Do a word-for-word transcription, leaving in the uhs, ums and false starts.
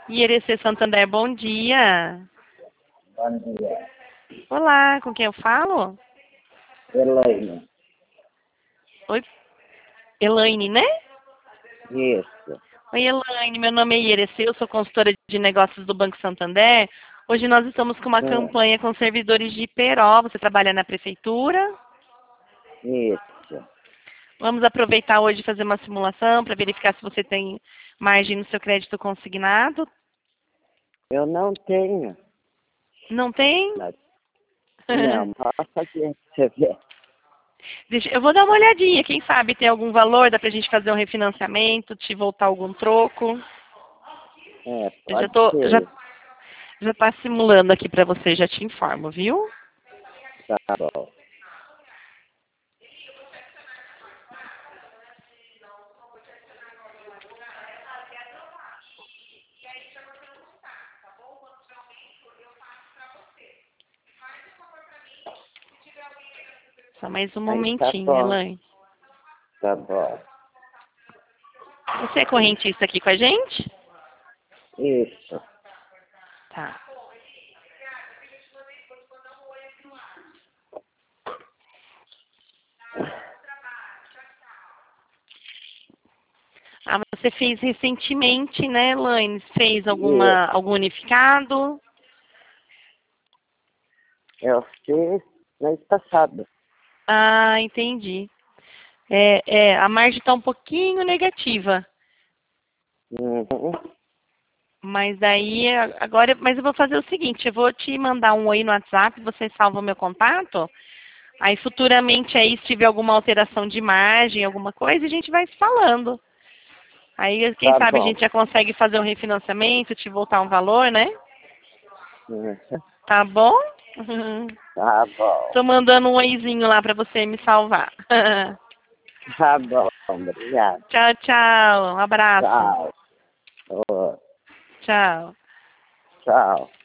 Ierecê Santander, bom dia. Bom dia. Olá, com quem eu falo? Elaine. Oi, Elaine, né? Isso. Oi, Elaine, meu nome é Ierecê, eu sou consultora de negócios do Banco Santander. Hoje nós estamos com uma Hum, campanha com servidores de Iperó. Você trabalha na prefeitura? Isso. Vamos aproveitar hoje e fazer uma simulação para verificar se você tem margem no seu crédito consignado. Eu não tenho. Não tem? Mas, não, posso fazer você ver. Deixa, eu vou dar uma olhadinha. Quem sabe tem algum valor, dá pra gente fazer um refinanciamento, te voltar algum troco. É, Eu já pode tô, já, ser. já tá simulando aqui pra você, já te informo, viu? Tá bom. Só mais um Aí tá momentinho, bom. Elaine. Tá bom. Você é correntista aqui com a gente? Isso. Tá. Ah, você fez recentemente, né, Elaine? Fez alguma, Isso. algum unificado? Eu fiz mês passado. Ah, entendi. É, é, a margem está um pouquinho negativa. Uhum. Mas daí, agora, mas eu vou fazer o seguinte, eu vou te mandar um oi no WhatsApp, você salva o meu contato. Aí futuramente aí, se tiver alguma alteração de margem, alguma coisa, a gente vai se falando. Aí, quem Tá sabe a bom. gente já consegue fazer um refinanciamento, te voltar um valor, né? Uhum. Tá bom? Tá bom. Tô mandando um oizinho lá para você me salvar. Tá bom. Obrigado. Tchau, tchau. Um abraço. Tchau. Ô, Tchau. tchau.